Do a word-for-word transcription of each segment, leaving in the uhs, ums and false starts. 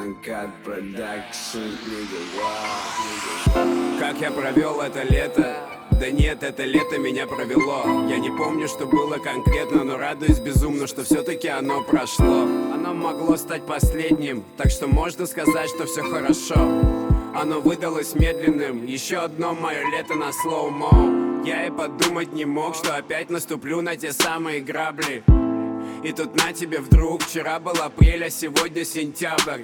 Uncut Production, nigga, wow. Как я провел это лето? Да нет, это лето меня провело. Я не помню, что было конкретно, но радуюсь безумно, что все-таки оно прошло. Оно могло стать последним, так что можно сказать, что все хорошо. Оно выдалось медленным, еще одно мое лето на слоумо. Я и подумать не мог, что опять наступлю на те самые грабли. И тут на тебе вдруг, вчера был апрель, а сегодня сентябрь.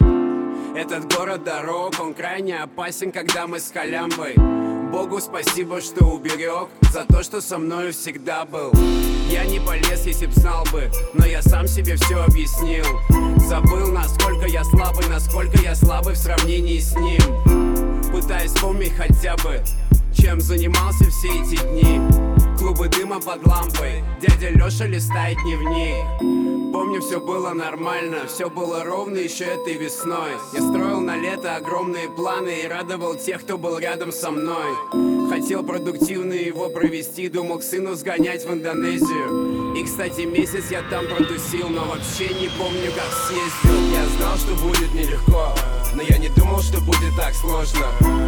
Этот город дорог, он крайне опасен, когда мы с халямбой. Богу спасибо, что уберег, за то, что со мною всегда был. Я не полез, если б знал бы, но я сам себе все объяснил. Забыл, насколько я слабый, насколько я слабый в сравнении с ним. Пытаясь вспомнить хотя бы, чем занимался все эти дни. Клубы дыма под лампой, дядя Леша листает дневник. Помню, все было нормально, все было ровно еще этой весной. Я строил на лето огромные планы и радовал тех, кто был рядом со мной. Хотел продуктивно его провести, думал к сыну сгонять в Индонезию. И, кстати, месяц я там протусил, но вообще не помню, как съездил. Я знал, что будет нелегко, но я не думал, что будет так сложно.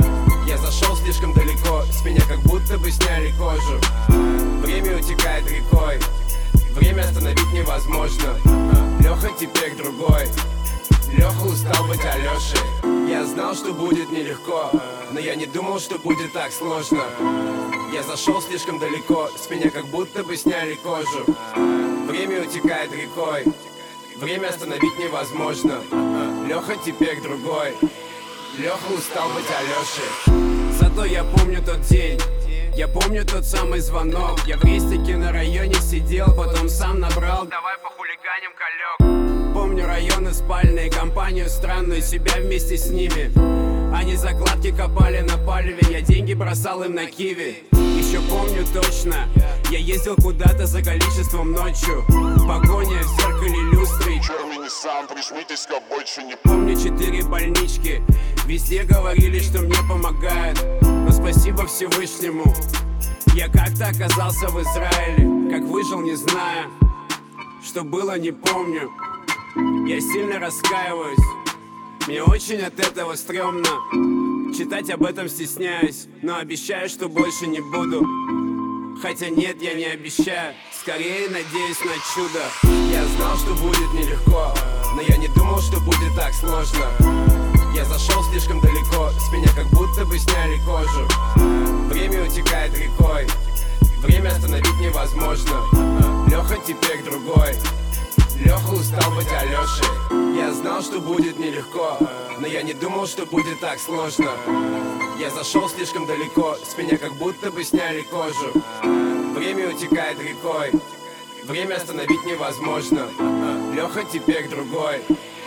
Я зашел слишком далеко, с меня как будто бы сняли кожу. Время утекает рекой, время остановить невозможно. Леха теперь другой, Леха устал быть Алешей. Я знал, что будет нелегко, но я не думал, что будет так сложно. Я зашел слишком далеко, с меня как будто бы сняли кожу. Время утекает рекой, время остановить невозможно. Леха теперь другой, Леха устал быть Алешей. Зато я помню тот день, я помню тот самый звонок. Я в рестике на районе сидел, потом сам набрал «Давай похулиганим, Калек». Помню районы спальные, компанию странную, себя вместе с ними. Они закладки копали на палеве, я деньги бросал им на киви. Еще помню точно, я ездил куда-то за количеством ночью. Погоня в зеркале люстры. Черный Ниссан, прижмитесь к обочине. Не помню четыре больнички, везде говорили, что мне помогают. Но спасибо Всевышнему, я как-то оказался в Израиле. Как выжил, не знаю, что было, не помню. Я сильно раскаиваюсь, мне очень от этого стрёмно. Читать об этом стесняюсь, но обещаю, что больше не буду. Хотя нет, я не обещаю, скорее надеюсь на чудо. Я знал, что будет нелегко, но я не думал, что будет так сложно. Я зашел слишком далеко, с меня как будто бы сняли кожу. Время утекает рекой, время остановить невозможно. Леха теперь другой, Леха устал быть Алешей. Я знал, что будет нелегко, но я не думал, что будет так сложно. Я зашел слишком далеко, с меня как будто бы сняли кожу. Время утекает рекой, время остановить невозможно. Леха теперь другой.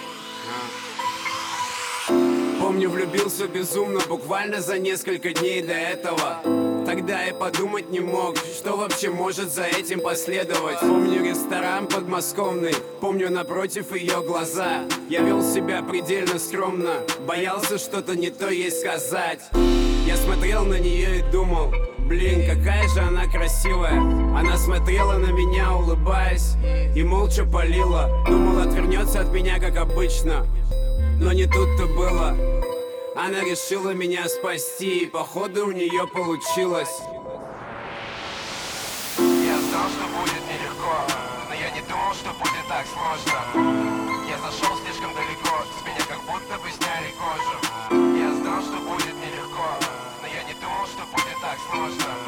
Помню, влюбился безумно буквально за несколько дней до этого. Тогда я подумать не мог, что вообще может за этим последовать. Помню ресторан подмосковный, помню напротив ее глаза. Я вел себя предельно скромно, боялся что-то не то ей сказать. Я смотрел на нее и думал, блин, какая же она красивая. Она смотрела на меня, улыбаясь, и молча палила. Думал, отвернется от меня, как обычно, но не тут-то было. Она решила меня спасти, и походу у нее получилось. Я знал, что будет нелегко, но я не думал, что будет так сложно. Я зашел слишком далеко, с меня как будто бы сняли кожу. Я знал, что будет нелегко, но я не думал, что будет так сложно.